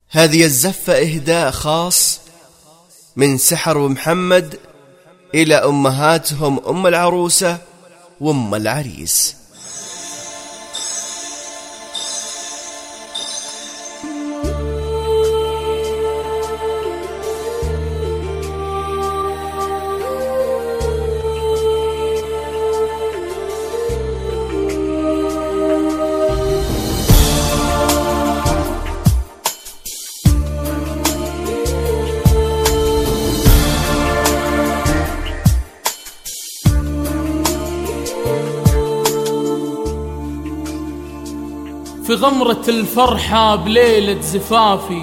هذه الزفة إهداء خاص من سحر ومحمد إلى أمهاتهم أم العروسة وأم العريس. في غمرة الفرحة بليلة زفافي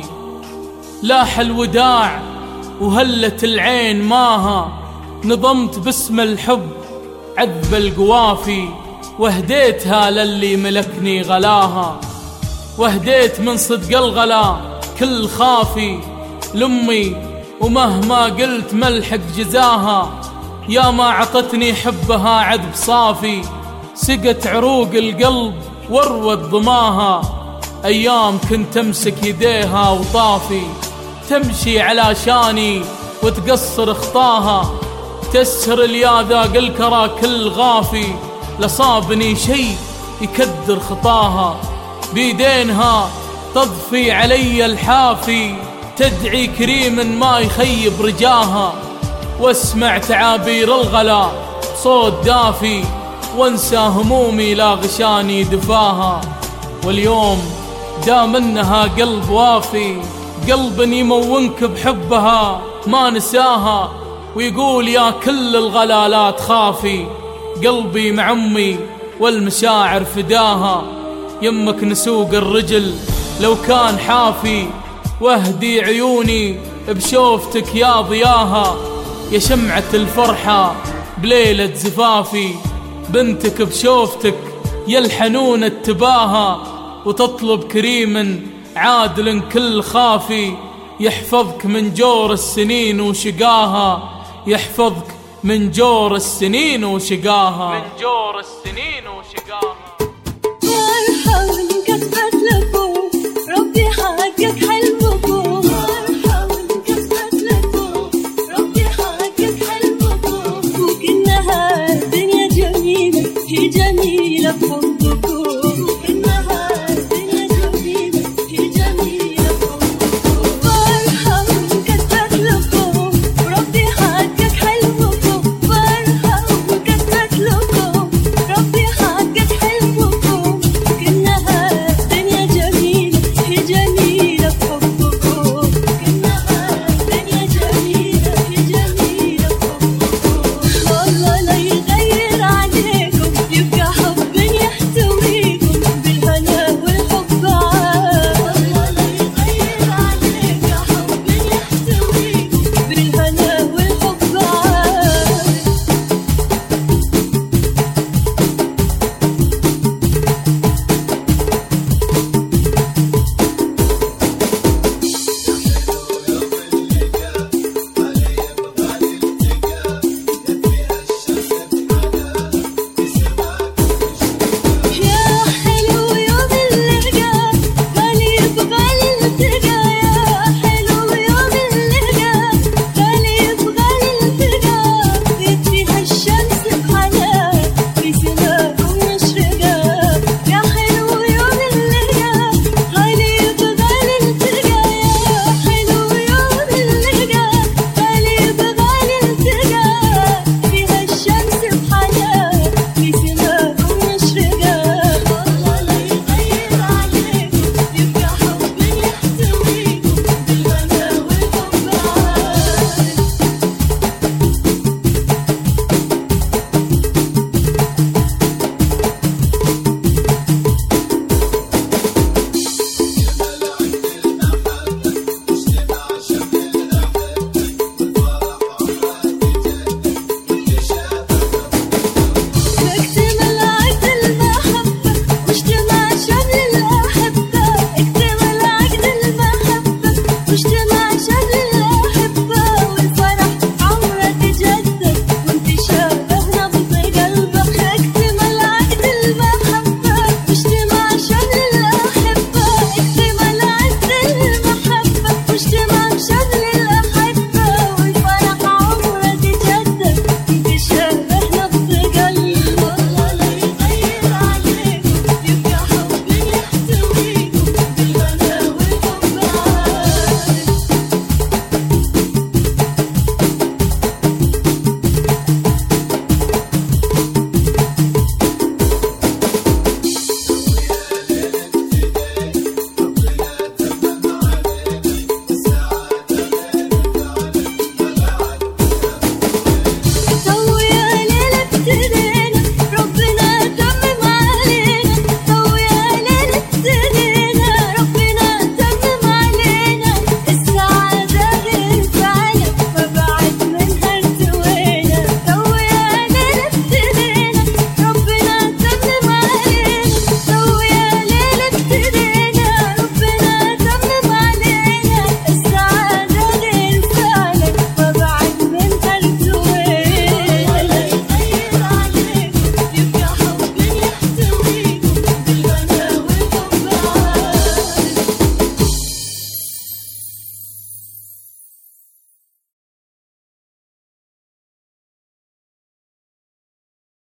لاح الوداع وهلت العين ماها، نظمت باسم الحب عذب القوافي وهديتها للي ملكني غلاها، وهديت من صدق الغلا كل خافي لأمي ومهما قلت ملحق جزاها، يا ما عطتني حبها عذب صافي سقت عروق القلب وروت ضماها، أيام كنت أمسك يديها وطافي تمشي على شاني وتقصر خطاها، تسهر اليا ذاق الكرى كل غافي لصابني شي يكدر خطاها، بيدينها تضفي علي الحافي تدعي كريم ما يخيب رجاها، واسمع تعابير الغلا صوت دافي وانسى همومي لا غشاني دفاها، واليوم دام انها قلب وافي قلب يمونك بحبها ما نساها، ويقول يا كل الغلا لا تخافي قلبي مع امي والمشاعر فداها، يمك نسوق الرجل لو كان حافي واهدي عيوني بشوفتك يا ضياها، يا شمعة الفرحة بليلة زفافي بنتك بشوفتك يا الحنون التباها، وتطلب كريم عادل كل خافي يحفظك من جور السنين وشقاها، يحفظك من جور السنين وشقاها، من جور السنين وشقاها. يا الحول كثرت لكم ربي حقك